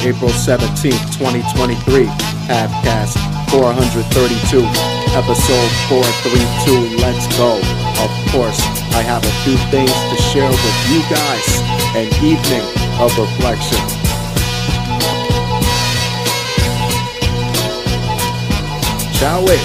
April 17th, 2023, Habcast 432, episode 432, let's go. Of course, I have a few things to share with you guys, an evening of reflection. Shall we?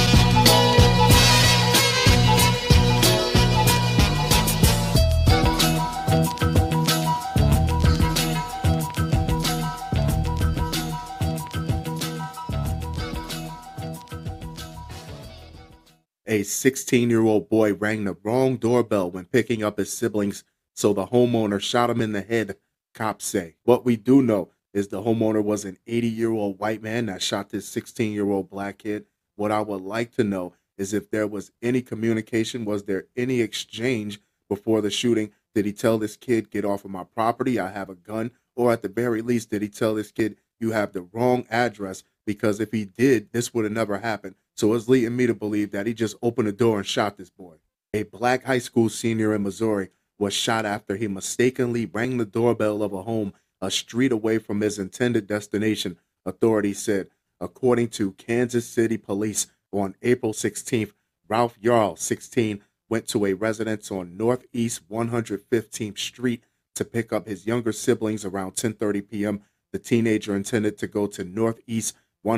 A 16-year-old boy rang the wrong doorbell when picking up his siblings, so the homeowner shot him in the head, cops say. What we do know is the homeowner was an 80-year-old white man that shot this 16-year-old black kid. What I would like to know is if there was any communication, was there any exchange before the shooting? Did he tell this kid, get off of my property, I have a gun? Or at the very least, did he tell this kid, you have the wrong address? Because if he did, this would have never happened. So it's leading me to believe that he just opened the door and shot this boy. A black high school senior in Missouri was shot after he mistakenly rang the doorbell of a home a street away from his intended destination, authorities said. According to Kansas City police, on April 16th, Ralph Yarl, 16, went to a residence on Northeast 115th Street to pick up his younger siblings around 10:30 p.m. The teenager intended to go to Northeast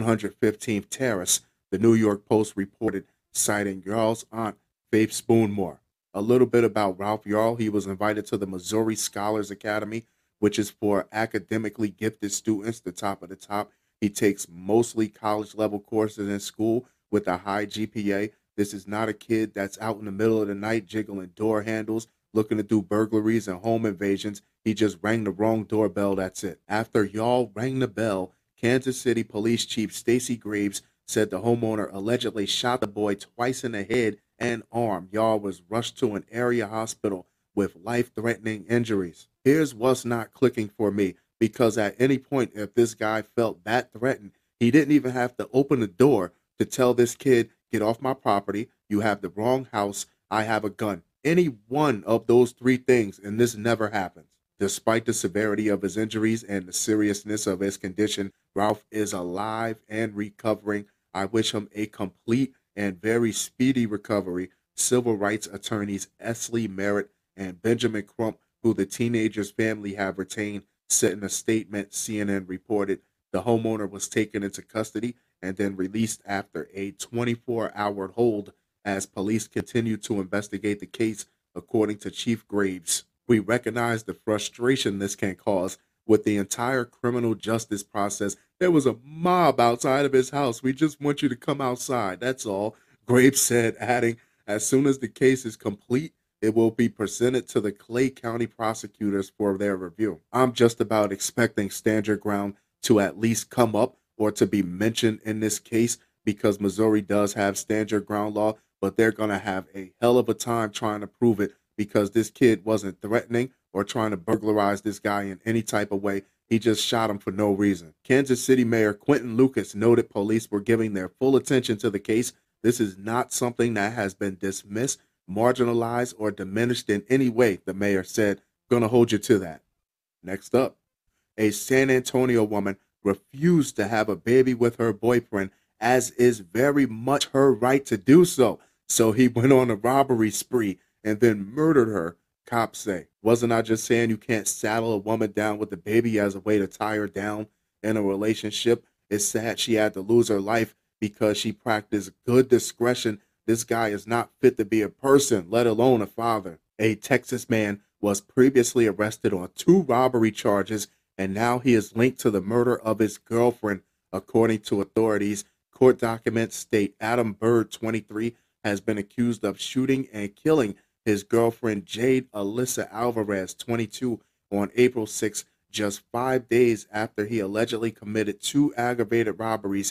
115th Terrace, the New York Post reported, citing Yarl's aunt, Faith Spoonmore. A little bit about Ralph Yarl. He was invited to the Missouri Scholars Academy, which is for academically gifted students, the top of the top. He takes mostly college-level courses in school with a high GPA. This is not a kid that's out in the middle of the night jiggling door handles, looking to do burglaries and home invasions. He just rang the wrong doorbell, that's it. After Yarl rang the bell, Kansas City Police Chief Stacey Graves said the homeowner allegedly shot the boy twice in the head and arm. Yarl was rushed to an area hospital with life-threatening injuries. Here's what's not clicking for me, because at any point, if this guy felt that threatened, he didn't even have to open the door to tell this kid, get off my property, you have the wrong house, I have a gun. Any one of those three things, and this never happens. Despite the severity of his injuries and the seriousness of his condition, Ralph is alive and recovering. I wish him a complete and very speedy recovery. Civil rights attorneys Esley Merritt and Benjamin Crump, who the teenager's family have retained, said in a statement CNN reported. The homeowner was taken into custody and then released after a 24-hour hold as police continue to investigate the case, according to Chief Graves. We recognize the frustration this can cause with the entire criminal justice process. There was a mob outside of his house. We just want you to come outside, that's all, Graves said, adding, as soon as the case is complete, it will be presented to the Clay County prosecutors for their review. I'm just about expecting stand your ground to at least come up or to be mentioned in this case, because Missouri does have stand your ground law, but they're going to have a hell of a time trying to prove it, because this kid wasn't threatening or trying to burglarize this guy in any type of way. He just shot him for no reason. Kansas City Mayor Quentin Lucas noted police were giving their full attention to the case. This is not something that has been dismissed, marginalized, or diminished in any way, the mayor said. Gonna hold you to that. Next up, a San Antonio woman refused to have a baby with her boyfriend, as is very much her right to do so. So he went on a robbery spree and then murdered her, cops say. Wasn't I just saying you can't saddle a woman down with a baby as a way to tie her down in a relationship? It's sad she had to lose her life because she practiced good discretion. This guy is not fit to be a person, let alone a father. A Texas man was previously arrested on 2 robbery charges, and now he is linked to the murder of his girlfriend, according to authorities. Court documents state Adam Bird, 23, has been accused of shooting and killing his girlfriend Jade Alyssa Alvarez, 22, on April 6, just 5 days after he allegedly committed 2 aggravated robberies,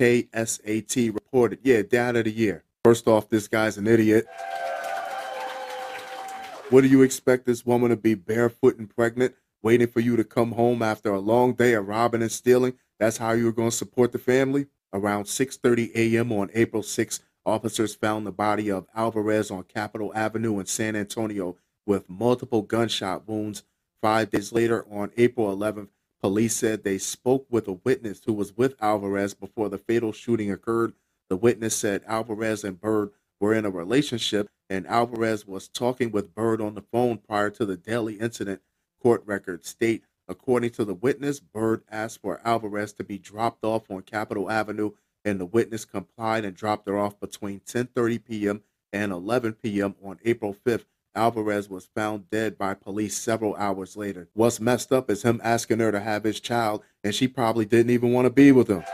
KSAT reported. Yeah, dad of the year. First off, this guy's an idiot. What do you expect this woman to be, barefoot and pregnant, waiting for you to come home after a long day of robbing and stealing? That's how you were going to support the family? Around 6:30 a.m. on April 6, officers found the body of Alvarez on Capitol Avenue in San Antonio with multiple gunshot wounds. 5 days later, on April 11th, Police said they spoke with a witness who was with Alvarez before the fatal shooting occurred. The witness said Alvarez and Byrd were in a relationship, and Alvarez was talking with Byrd on the phone prior to the deadly incident, court records state. According to the witness, Byrd asked for Alvarez to be dropped off on Capitol Avenue, and the witness complied and dropped her off between 10:30 p.m. and 11 p.m. on April 5th. Alvarez was found dead by police several hours later. What's messed up is him asking her to have his child, and she probably didn't even want to be with him.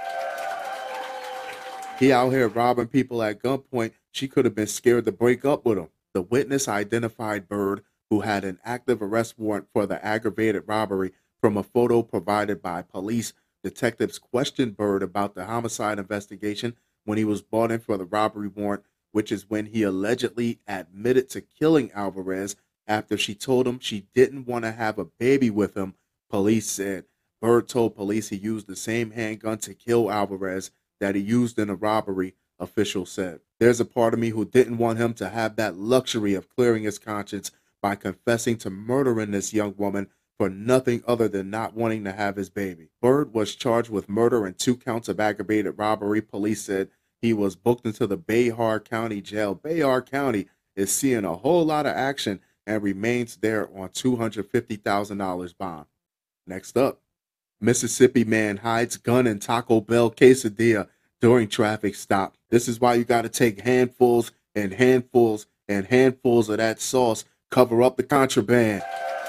He out here robbing people at gunpoint. She could have been scared to break up with him. The witness identified Byrd, who had an active arrest warrant for the aggravated robbery, from a photo provided by police. Detectives questioned Byrd about the homicide investigation when he was brought in for the robbery warrant, which is when he allegedly admitted to killing Alvarez after she told him she didn't want to have a baby with him. Police said Byrd told police he used the same handgun to kill Alvarez that he used in the robbery, officials said. There's a part of me who didn't want him to have that luxury of clearing his conscience by confessing to murdering this young woman for nothing other than not wanting to have his baby. Byrd was charged with murder and 2 counts of aggravated robbery. Police said he was booked into the Bayard County Jail. Bayard County is seeing a whole lot of action and remains there on $250,000 bond. Next up, Mississippi man hides gun in Taco Bell quesadilla during traffic stop. This is why you got to take handfuls and handfuls and handfuls of that sauce. Cover up the contraband.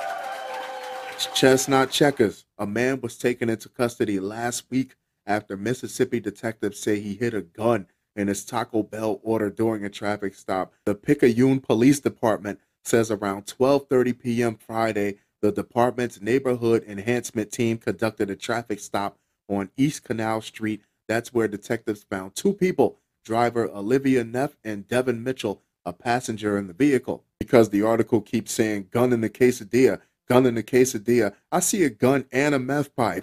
Chestnut checkers. A man was taken into custody last week after Mississippi detectives say he hid a gun in his Taco Bell order during a traffic stop. The Picayune Police Department says around 12:30 p.m. Friday, the department's neighborhood enhancement team conducted a traffic stop on East Canal Street. That's where detectives found 2 people, driver Olivia Neff and Devin Mitchell, a passenger in the vehicle. Because the article keeps saying gun in the quesadilla, gun in the quesadilla, I see a gun and a meth pipe.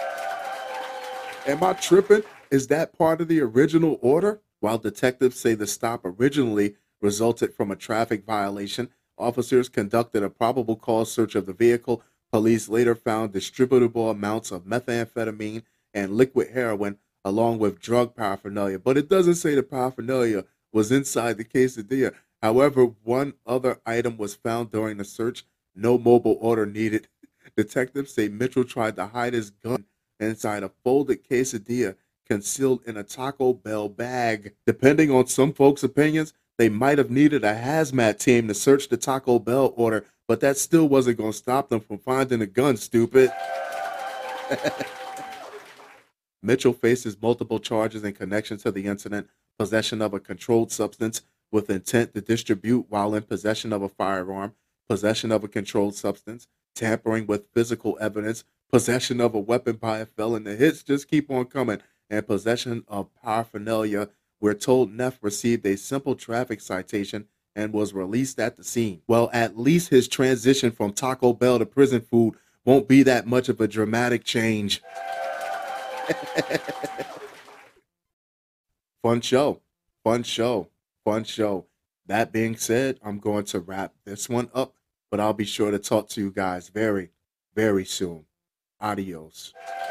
Am I tripping? Is that part of the original order? While detectives say the stop originally resulted from a traffic violation, officers conducted a probable cause search of the vehicle. Police later found distributable amounts of methamphetamine and liquid heroin, along with drug paraphernalia. But it doesn't say the paraphernalia was inside the quesadilla. However, one other item was found during the search. No mobile order needed. Detectives say Mitchell tried to hide his gun inside a folded quesadilla concealed in a Taco Bell bag. Depending on some folks' opinions, they might have needed a hazmat team to search the Taco Bell order, but that still wasn't going to stop them from finding a gun, stupid. Mitchell faces multiple charges in connection to the incident: possession of a controlled substance with intent to distribute while in possession of a firearm, possession of a controlled substance, tampering with physical evidence, possession of a weapon by a felon. The hits just keep on coming. And possession of paraphernalia. We're told Neff received a simple traffic citation and was released at the scene. Well, at least his transition from Taco Bell to prison food won't be that much of a dramatic change. Fun show. Fun show. Fun show. That being said, I'm going to wrap this one up, but I'll be sure to talk to you guys very, very soon. Adios.